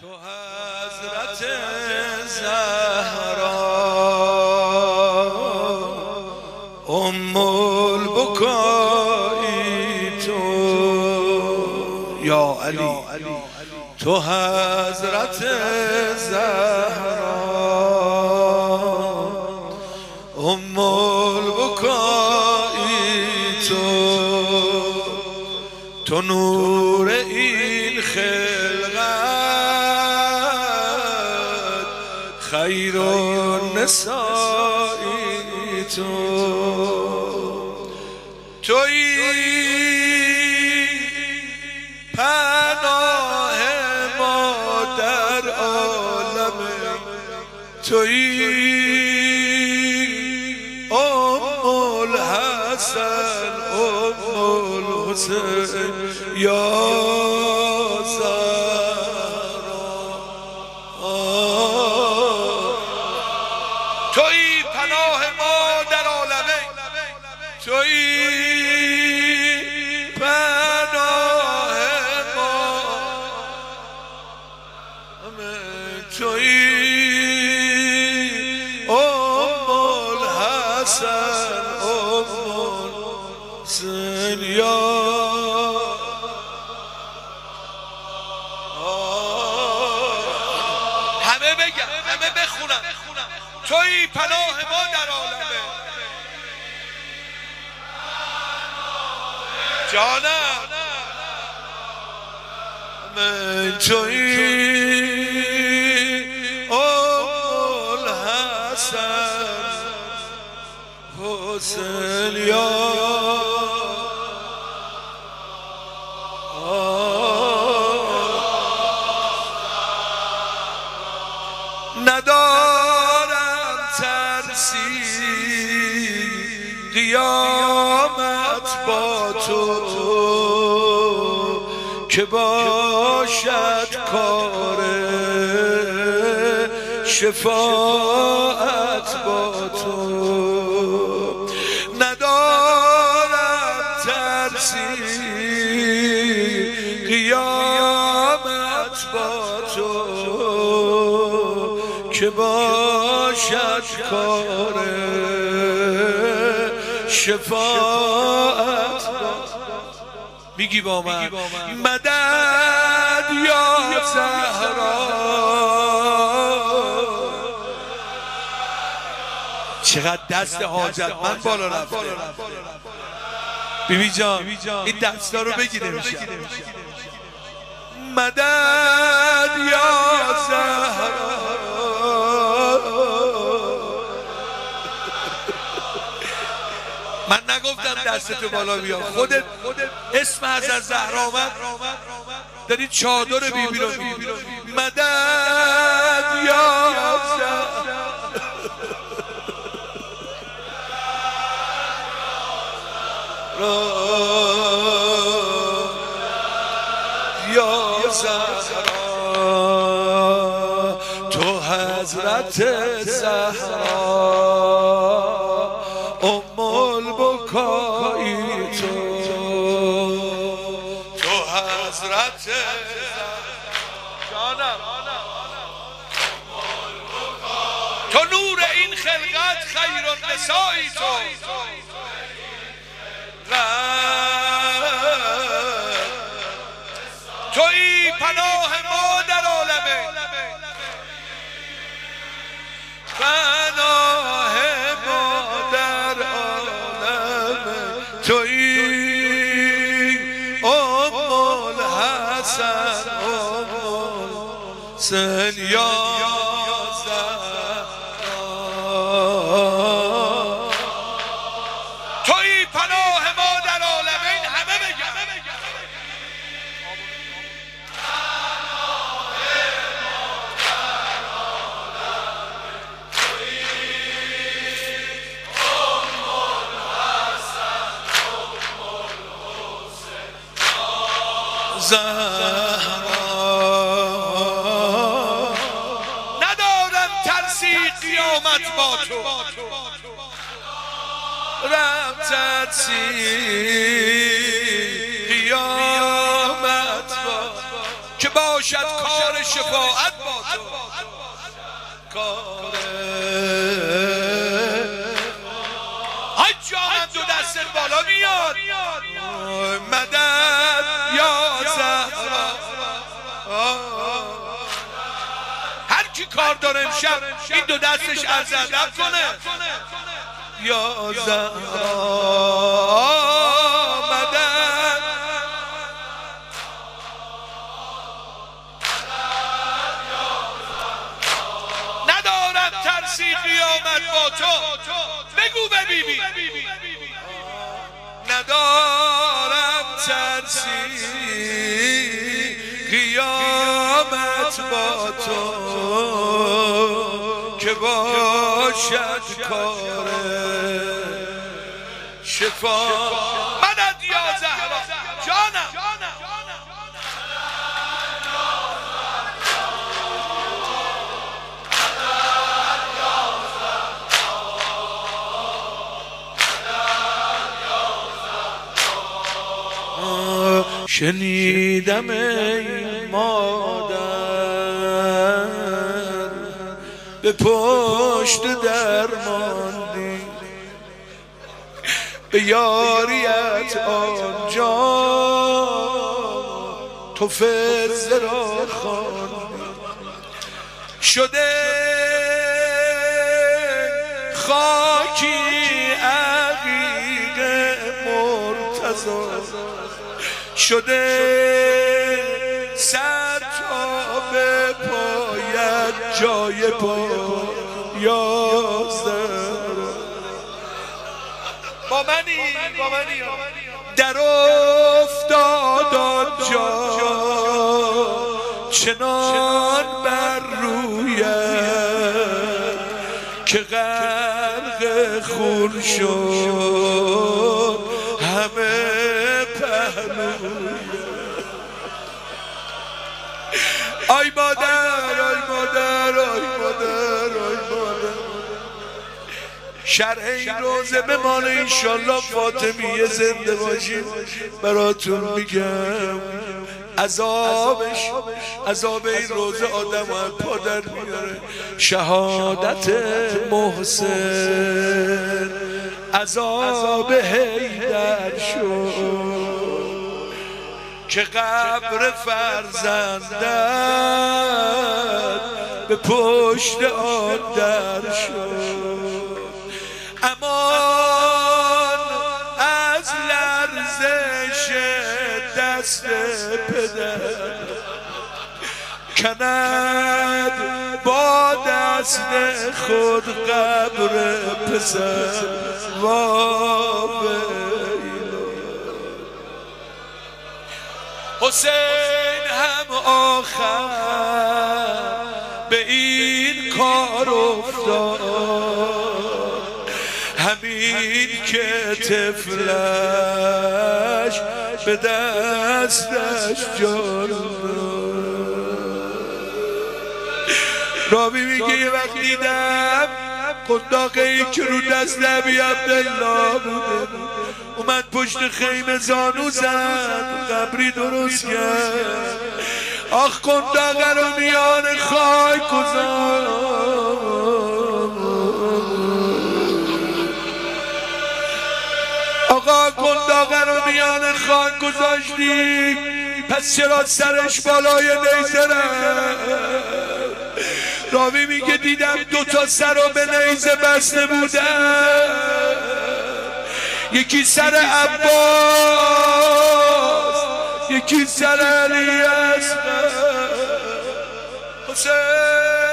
تو حضرت زهرا ام البکایی تو یا علی تو حضرت زهرا ام البکایی تو نور این خلقت خیر النسائی تویی پناه ما در عالم تویی ام الحسن ام الحسین یا زهرا تویی پناه ما در عالم تویی پناه ما تویی ام الحسن ام الحسین یا همه بگن همه بخونن تویی پناه ما در عالمه جانم من تویی ام الحسن حسین یا ندارم ترسی قیامت با تو که باشد کار شفاعت با تو ندارم ترسی قیامت با تو که باشد کار شفاعت میگی با من مدد یا زهرا چقدر دست حاجتمند بالا رفته بیبی جان این دستا رو بگیره میشه مدد یا زهرا من نگفتم دستتو بالا بیا خودت اسم حضرت زهرا آمد داری چادر بیبی رو میگیری مدد یا زهرا یا زهرا تو حضرت زهرا ام البکایی تو حضرت جانم تو نور این خلقت خیر النسائی تویی پناه ما در عالمه پناه ما در عالمه تویی ام الحسن ام الحسین یا زهرا تویی پناه ما در عالمه این همه بگم زهرا ندارم ترسی قیامت با تو رم ترسی قیامت با که با باشد کار شفاعت با تو کار های جانم دو دستت بالا میاد مدد یا زهرا هر کی کار داره امشب این دو دستش عرض ادب کنه یا زهرا مدد ندارم ترسی قیامت با تو بگو به بیبی ندارم ترسی قیامت با تو که باشد کار شفا مدد یا زهرا جانم شنیدم ای مادر به پشت درماندی به یاریت آنجا تو فرزه را خواندی شده خاکی عقیق مرتضی شده سر تا به پایت جای پا یازده با منی در افتاد آنجا چنان بر رویت که غرق خون شد همه آی مادر آی مادر آی مادر آی مادر شرح این روزه بمانه انشالله فاطمیه زنده باشیم براتون میگم عذاب این روزه آدم از پادر میاره شهادت محسن عذاب حیدر شد که قبر فرزندت به پشت آن در شد امان از لرزش دست پدر کند با دست خود قبر پسر حسین هم آخر به این کار افتاد همین که طفلش به دستش جان راوی میگه یه وقت دیدم قنداقی که رو دست نبی عبدالله بوده اومد پشت خیمه زانو زد قبری درست کرد آخ قنداقه رو میان خاک گذاشت آقا قنداقه رو میان خاک گذاشتی پس چرا سرش بالای نیزه رفت راوی میگه دیدم دوتا سر رو به نیزه بسته بودن یکی سر عباس یکی سر علی اصغر حسین